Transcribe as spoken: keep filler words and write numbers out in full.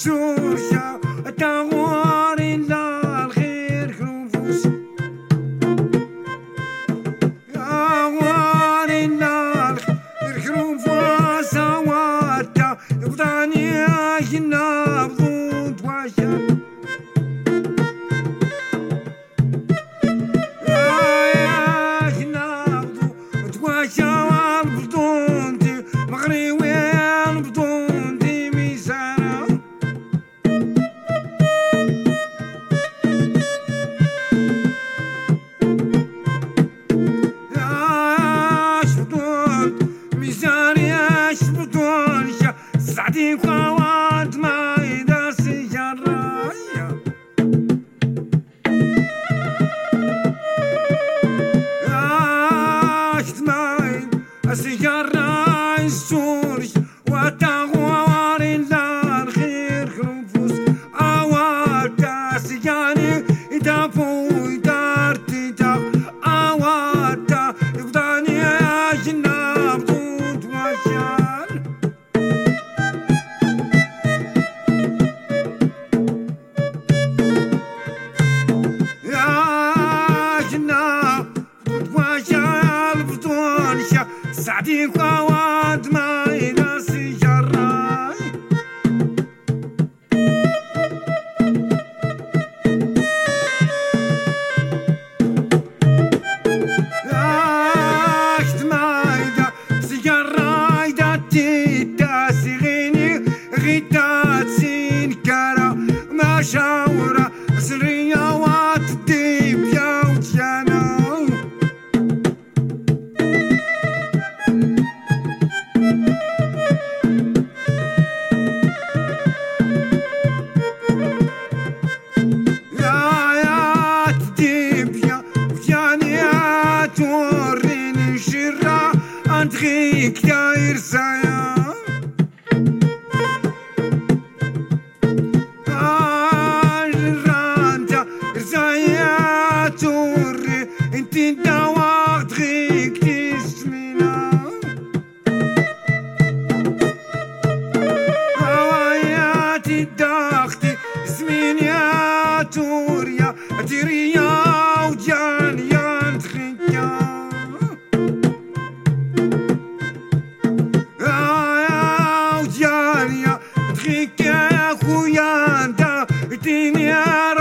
شوشة تغور إلا الخير خنفوس تغور إلا الخير خنفوس واتا يفضاني أجنا بضون تواشا أجنا بضون تواشا والبضون دي مغريوين بضون دي ميزانة سعدي خوات ما إذا سجرة عشت معي السجرة السوري وتغوار إلا الخير خنفوس أواتا سجاني يدافو يدارتي تا أواتا يفضاني أجنب ضد وشان سعدي خوات ما إلى سجرة عشت ما إذا سجرة إذا تيتا سيغيني غيتا تسين كارا ما شاورا سرية واتديب يا وجانا توريني شرة أنتخيك داير سايا رانتا رزايا توري انتي داوغ تخيك تسمينا هواياتي داختي سمين يا توريا تيريا وجانيا يا خويا انت اديني